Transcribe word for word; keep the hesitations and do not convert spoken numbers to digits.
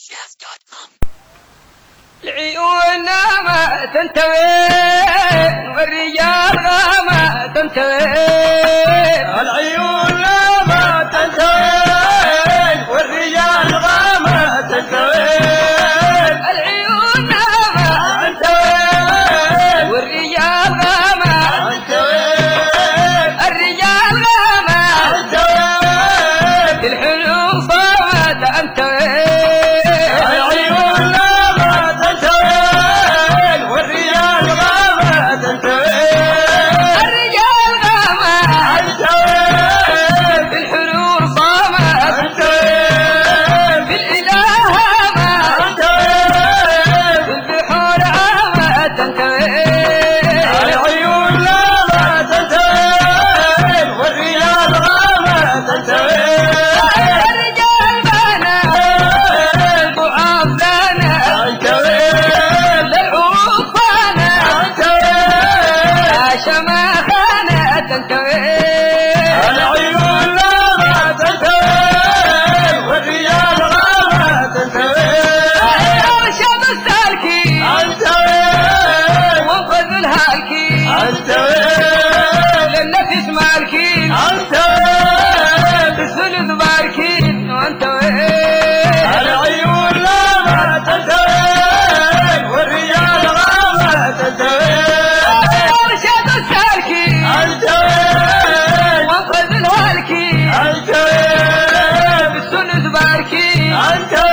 العيون ما تنتهي والرجال ما تنتهي، العيون ما تنتهي والرجال ما تنتهي، العيون ما تنتهي والرجال ما تنتهي، الرجال ما تنتهي الحلو صوت انتهي، العيون ما تنتهي والرجال ما تنتهي، الرجال ما تنتهي الحلو صوت تنتهي بالاله ما تنتهي، بالبحور ما تنتهي، العيون ما تنتهي والرجال ما تنتهي، الرجال بنا ضعاف لنا تنتهي للعروض فانا تنتهي، عاش ما خانت تنتهي، العيون ما تنتهي والرجال ما تنتهي، شاب السالكي تنتهي وانقذ الهالكي تنتهي للنفس مالكي تنتهي، بالثلث باركي وانتهي، العيون ما تنتهي والرجال ما تنتهي، شاب السالكي تنتهي وانقذ الهالكي تنتهي بالثلث باركي تنتهي